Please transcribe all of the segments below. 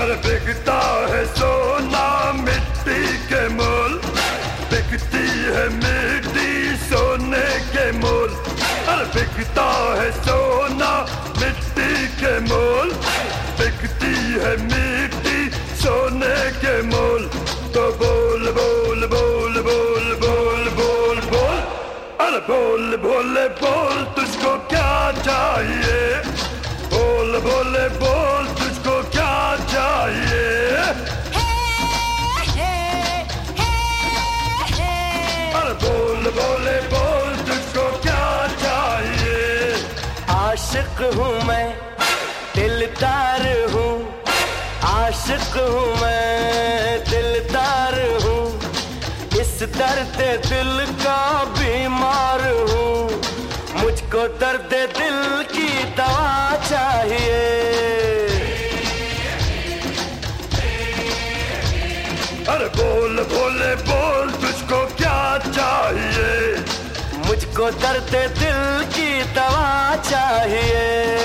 अरे बिकता है सोना मिट्टी के मोल, बिकती है मिट्टी सोने के मोल। अरे बिकता है सोना मिट्टी के मोल, बिकती है मिट्टी सोने के मोल। तो बोल बोल बोल बोल बोल बोल बोल, अरे बोल बोले बोल तुझको क्या चाहिए, बोल बोले बोल तुझको क्या चाहिए। अरे बोल बोले बोल तुझको क्या चाहिए। आशिक हूँ मैं, दिलदार हूँ, आशिक हूँ मैं, दिलदार हूँ, इस दर्द दिल का बीमार हूँ, मुझको दर्द दिल की दवा चाहिए। अरे बोल बोले बोल तुझको क्या चाहिए, मुझको दर्द दिल की दवा चाहिए।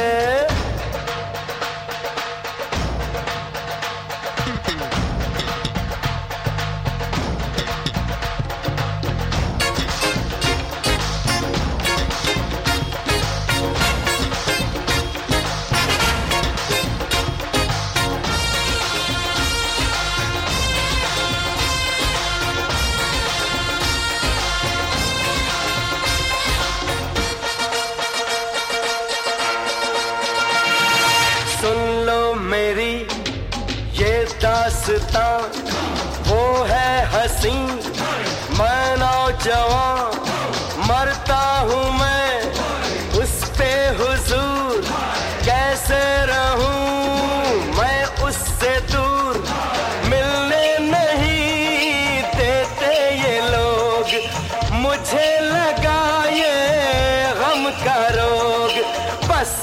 सुन लो मेरी ये दास्तां, वो है हंसी मैं नौजवान, मरता हूँ मैं उस पे हुजूर, कैसे रहूं मैं उससे दूर, मिलने नहीं देते ये लोग, मुझे लगा ये गम का रोग। बस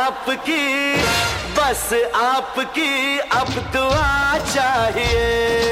आपकी अब दुआ चाहिए।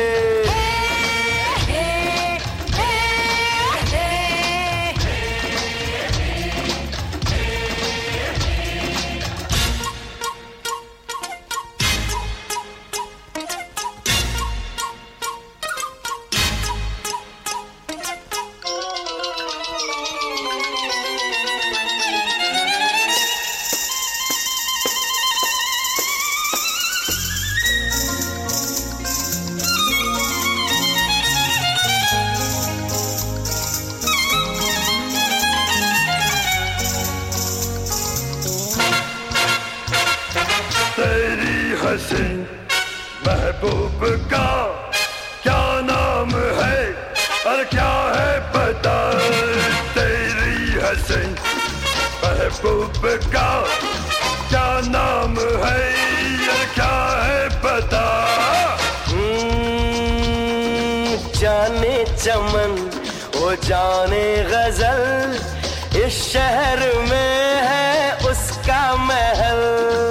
तेरी हंसी महबूब का क्या नाम है, और क्या है पता। तेरी हंसी महबूब का क्या नाम है, और क्या है पता। जाने चमन वो जाने गजल, इस शहर में है उसका महल।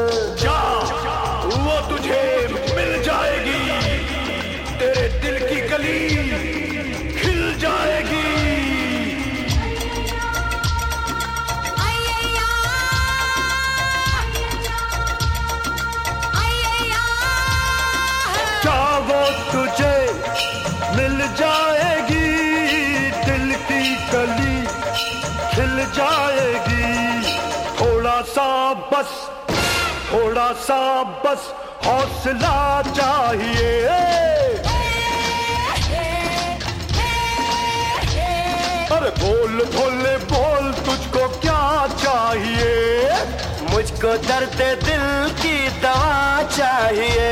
वो तुझे मिल जाएगी, तेरे दिल की गली खिल जाएगी। क्या वो तुझे मिल जाएगी, दिल की गली खिल जाएगी। थोड़ा सा बस हौसला चाहिए। अरे बोल भोले बोल तुझको क्या चाहिए, मुझको दर्द दिल की दवा चाहिए।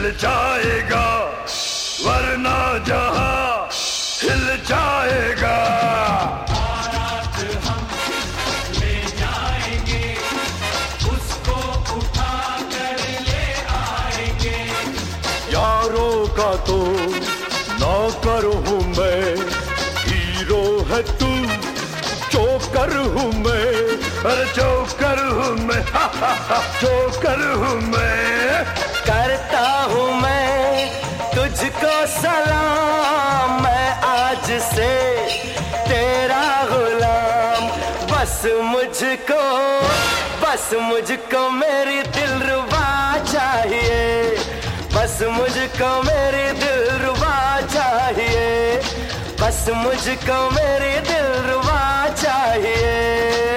जल जाएगा, वरना जहां हिल जाएगा। बारात हम ले जाएंगे, उसको उठा कर ले आएंगे। यारों का तो नौकर हूँ मैं, हीरो है तू, जोकर हूँ मैं। अरे जोकर हूँ मैं, जोकर हूँ मैं। करता हूँ मैं तुझको सलाम, मैं आज से तेरा गुलाम। बस मुझको मेरी दिलरुबा चाहिए, बस मुझको मेरी दिलरुबा चाहिए, बस मुझको मेरी दिलरुबा चाहिए।